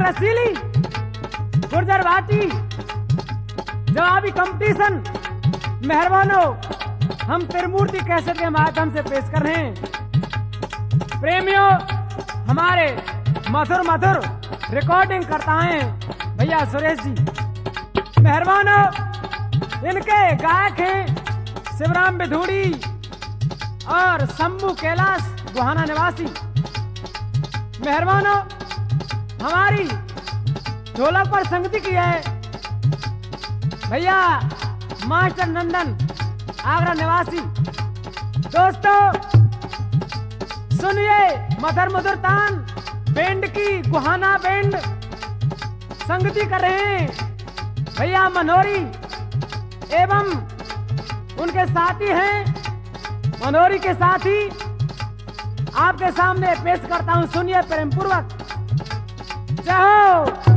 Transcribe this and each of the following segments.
रसीली गुर्जर भाटी जवाबी कंपटीशन मेहरबानो हम त्रिमूर्ति कैसेट के माध्यम से पेश कर रहे हैं। प्रेमियों, हमारे मधुर मधुर रिकॉर्डिंग करता है भैया सुरेश जी। मेहरबानो, इनके गायक हैं शिवराम बिधूड़ी और शंभू कैलाश गोहाना निवासी। मेहरबानो, हमारी ढोलक पर संगति की है भैया मास्टर नंदन आगरा निवासी। दोस्तों सुनिए मधुर मधुर तान बैंड की गोहाना बैंड संगति कर रहे हैं भैया मनोरी एवं उनके साथी हैं मनोरी के साथी आपके सामने पेश करता हूं, सुनिए प्रेम पूर्वक। जय हो।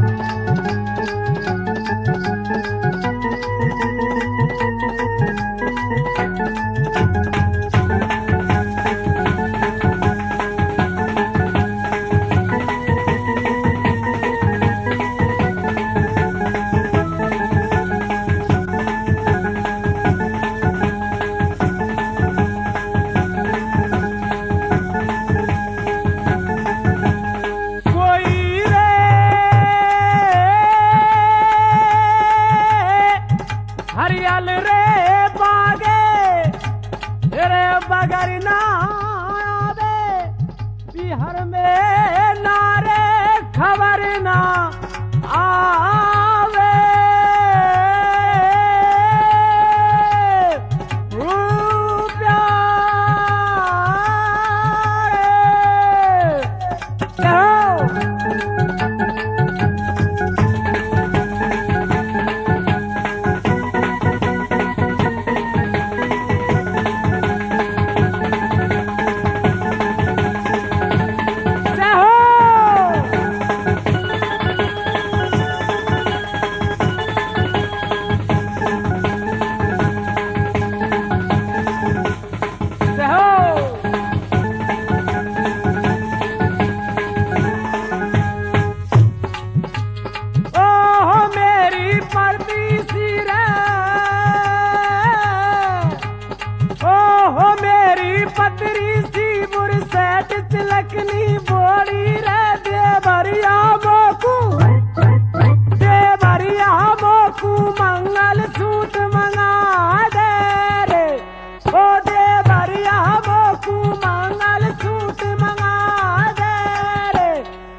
हरियल रे बागे रे बगर ना आवे बिहार में नारे खबर ना आ